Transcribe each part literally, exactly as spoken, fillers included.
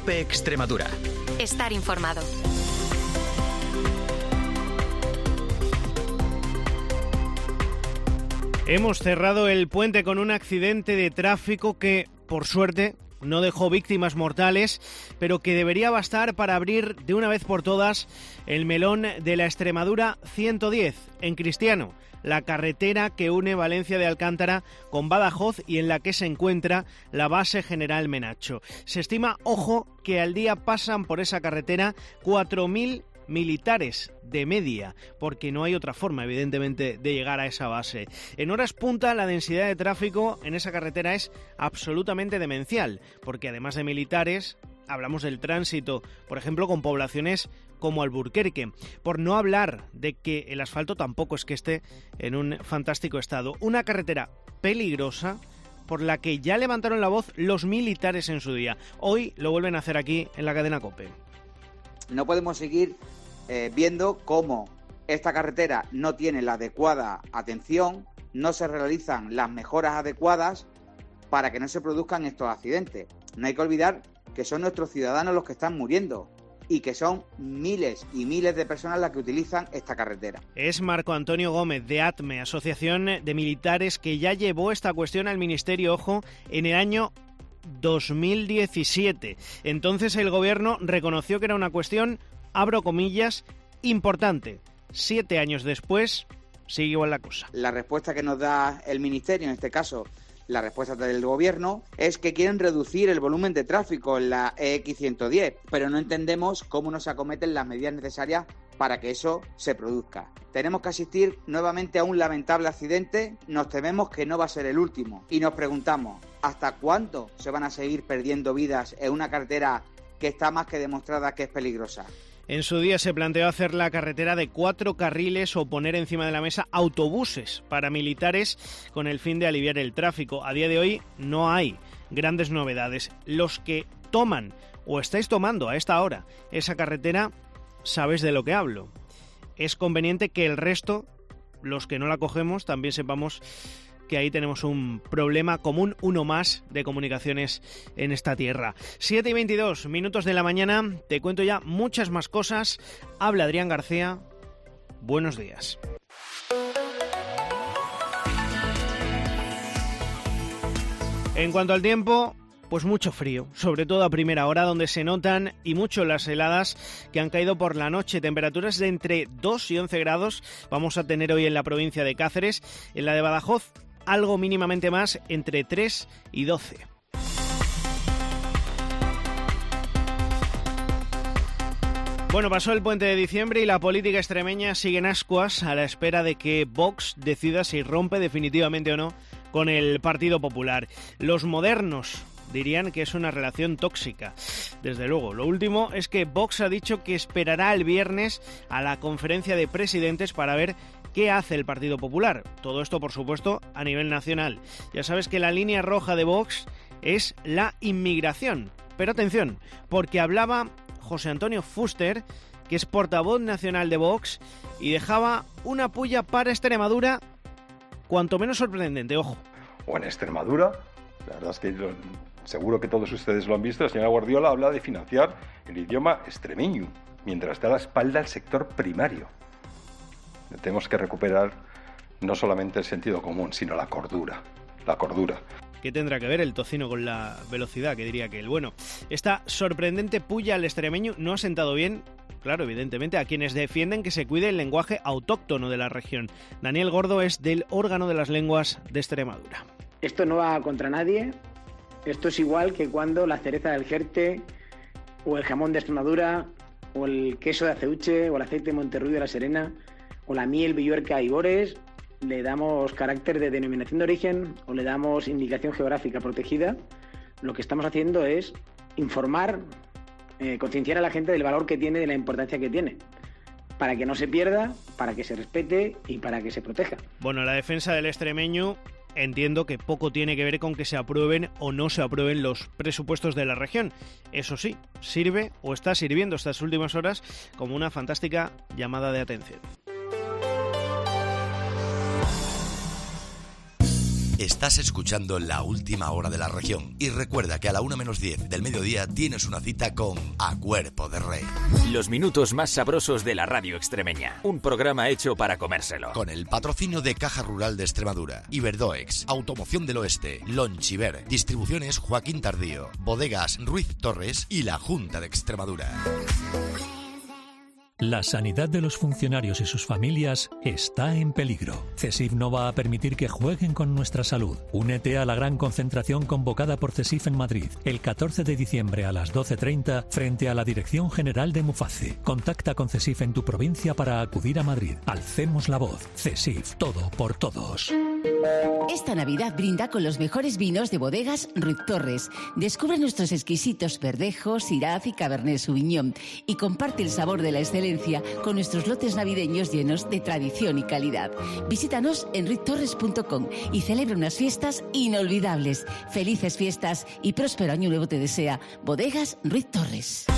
COPE Extremadura. Estar informado. Hemos cerrado el puente con un accidente de tráfico que, por suerte, no dejó víctimas mortales, pero que debería bastar para abrir de una vez por todas el melón de la Extremadura ciento diez, en Cristiano, la carretera que une Valencia de Alcántara con Badajoz y en la que se encuentra la base General Menacho. Se estima, ojo, que al día pasan por esa carretera cuatro mil militares de media, porque no hay otra forma, evidentemente, de llegar a esa base. En horas punta, la densidad de tráfico en esa carretera es absolutamente demencial, porque además de militares, hablamos del tránsito, por ejemplo, con poblaciones como Alburquerque, por no hablar de que el asfalto tampoco es que esté en un fantástico estado. Una carretera peligrosa por la que ya levantaron la voz los militares en su día. Hoy lo vuelven a hacer aquí en la cadena COPE. No podemos seguir eh, viendo cómo esta carretera no tiene la adecuada atención, no se realizan las mejoras adecuadas para que no se produzcan estos accidentes. No hay que olvidar que son nuestros ciudadanos los que están muriendo y que son miles y miles de personas las que utilizan esta carretera. Es Marco Antonio Gómez de ATME, Asociación de Militares, que ya llevó esta cuestión al Ministerio, ojo, en el año dos mil diecisiete. Entonces el gobierno reconoció que era una cuestión, abro comillas, importante. Siete años después, sigue igual la cosa. La respuesta que nos da el Ministerio, en este caso la respuesta del gobierno, es que quieren reducir el volumen de tráfico en la E X ciento diez, pero no entendemos cómo no se acometen las medidas necesarias para que eso se produzca. Tenemos que asistir nuevamente a un lamentable accidente, nos tememos que no va a ser el último y nos preguntamos, ¿hasta cuándo se van a seguir perdiendo vidas en una carretera que está más que demostrada que es peligrosa? En su día se planteó hacer la carretera de cuatro carriles o poner encima de la mesa autobuses para militares con el fin de aliviar el tráfico. A día de hoy no hay grandes novedades. Los que toman o estáis tomando a esta hora esa carretera, sabéis de lo que hablo. Es conveniente que el resto, los que no la cogemos, también sepamos que ahí tenemos un problema común, uno más, de comunicaciones en esta tierra. siete y veintidós minutos de la mañana, te cuento ya muchas más cosas. Habla Adrián García, buenos días. En cuanto al tiempo, pues mucho frío, sobre todo a primera hora, donde se notan y mucho las heladas que han caído por la noche. Temperaturas de entre dos y once grados vamos a tener hoy en la provincia de Cáceres. En la de Badajoz, algo mínimamente más, entre tres y doce. Bueno, pasó el puente de diciembre y la política extremeña sigue en ascuas a la espera de que Vox decida si rompe definitivamente o no con el Partido Popular. Los modernos dirían que es una relación tóxica. Desde luego, lo último es que Vox ha dicho que esperará el viernes a la conferencia de presidentes para ver qué hace el Partido Popular. Todo esto, por supuesto, a nivel nacional. Ya sabes que la línea roja de Vox es la inmigración. Pero atención, porque hablaba José Antonio Fuster, que es portavoz nacional de Vox, y dejaba una puya para Extremadura cuanto menos sorprendente, ojo. O en Extremadura, la verdad es que lo, seguro que todos ustedes lo han visto, la señora Guardiola habla de financiar el idioma extremeño, mientras está a la espalda el sector primario. Tenemos que recuperar no solamente el sentido común, sino la cordura, la cordura. ¿Qué tendrá que ver el tocino con la velocidad, que diría que el bueno? Esta sorprendente puya al extremeño no ha sentado bien, claro, evidentemente, a quienes defienden que se cuide el lenguaje autóctono de la región. Daniel Gordo es del órgano de las lenguas de Extremadura. Esto no va contra nadie, esto es igual que cuando la cereza del Jerte, o el jamón de Extremadura, o el queso de Aceuche, o el aceite de Monterrey de la Serena, o la miel Villuerca y Bores, le damos carácter de denominación de origen o le damos indicación geográfica protegida. Lo que estamos haciendo es informar, eh, concienciar a la gente del valor que tiene, de la importancia que tiene, para que no se pierda, para que se respete y para que se proteja. Bueno, la defensa del extremeño entiendo que poco tiene que ver con que se aprueben o no se aprueben los presupuestos de la región. Eso sí, sirve o está sirviendo estas últimas horas como una fantástica llamada de atención. Estás escuchando La Última Hora de la Región y recuerda que a la una menos diez del mediodía tienes una cita con A Cuerpo de Rey. Los minutos más sabrosos de la radio extremeña. Un programa hecho para comérselo. Con el patrocinio de Caja Rural de Extremadura, Iberdoex, Automoción del Oeste, Lonchiver, Distribuciones Joaquín Tardío, Bodegas Ruiz Torres y la Junta de Extremadura. La sanidad de los funcionarios y sus familias está en peligro. CESIF no va a permitir que jueguen con nuestra salud. Únete a la gran concentración convocada por CESIF en Madrid el catorce de diciembre a las doce treinta frente a la Dirección General de Muface. Contacta con CESIF en tu provincia para acudir a Madrid. Alcemos la voz. CESIF, todo por todos. Esta Navidad brinda con los mejores vinos de Bodegas Ruiz Torres. Descubre nuestros exquisitos Verdejo, Syrah y Cabernet Sauvignon y comparte el sabor de la excelencia con nuestros lotes navideños llenos de tradición y calidad. Visítanos en ruiz torres punto com y celebra unas fiestas inolvidables. Felices fiestas y próspero año nuevo te desea Bodegas Ruiz Torres.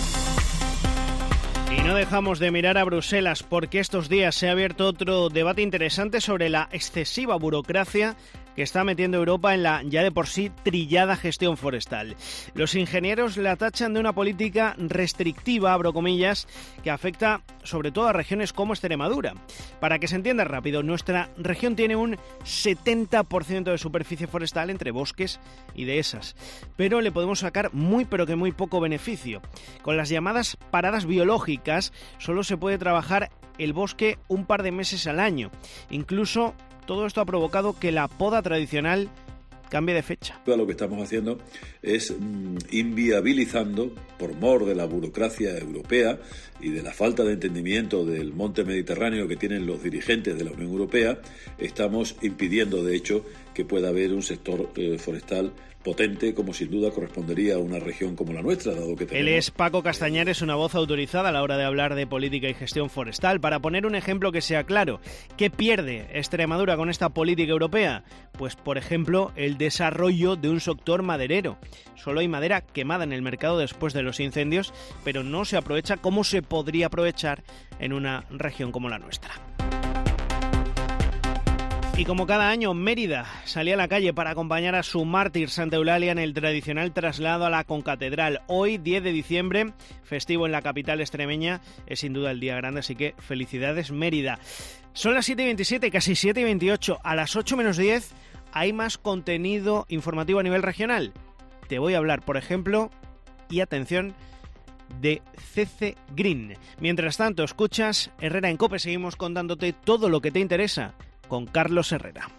Y no dejamos de mirar a Bruselas porque estos días se ha abierto otro debate interesante sobre la excesiva burocracia que está metiendo Europa en la ya de por sí trillada gestión forestal. Los ingenieros la tachan de una política restrictiva, abro comillas, que afecta sobre todo a regiones como Extremadura. Para que se entienda rápido, nuestra región tiene un setenta por ciento de superficie forestal entre bosques y dehesas, pero le podemos sacar muy pero que muy poco beneficio. Con las llamadas paradas biológicas solo se puede trabajar el bosque un par de meses al año. Incluso todo esto ha provocado que la poda tradicional cambie de fecha. Lo que estamos haciendo es mm, inviabilizando, por mor de la burocracia europea y de la falta de entendimiento del monte mediterráneo que tienen los dirigentes de la Unión Europea, estamos impidiendo, de hecho, que pueda haber un sector eh, forestal potente, como sin duda correspondería a una región como la nuestra, dado que tenemos... Él es Paco Castañares, una voz autorizada a la hora de hablar de política y gestión forestal. Para poner un ejemplo que sea claro, ¿qué pierde Extremadura con esta política europea? Pues, por ejemplo, el desarrollo de un sector maderero. Solo hay madera quemada en el mercado después de los incendios, pero no se aprovecha como se podría aprovechar en una región como la nuestra. Y como cada año, Mérida salía a la calle para acompañar a su mártir Santa Eulalia en el tradicional traslado a la concatedral. Hoy, diez de diciembre, festivo en la capital extremeña, es sin duda el día grande, así que felicidades Mérida. Son las siete y veintisiete, casi siete y veintiocho. A las ocho menos diez hay más contenido informativo a nivel regional. Te voy a hablar, por ejemplo, y atención, de C C Green. Mientras tanto, escuchas Herrera en COPE, seguimos contándote todo lo que te interesa con Carlos Herrera.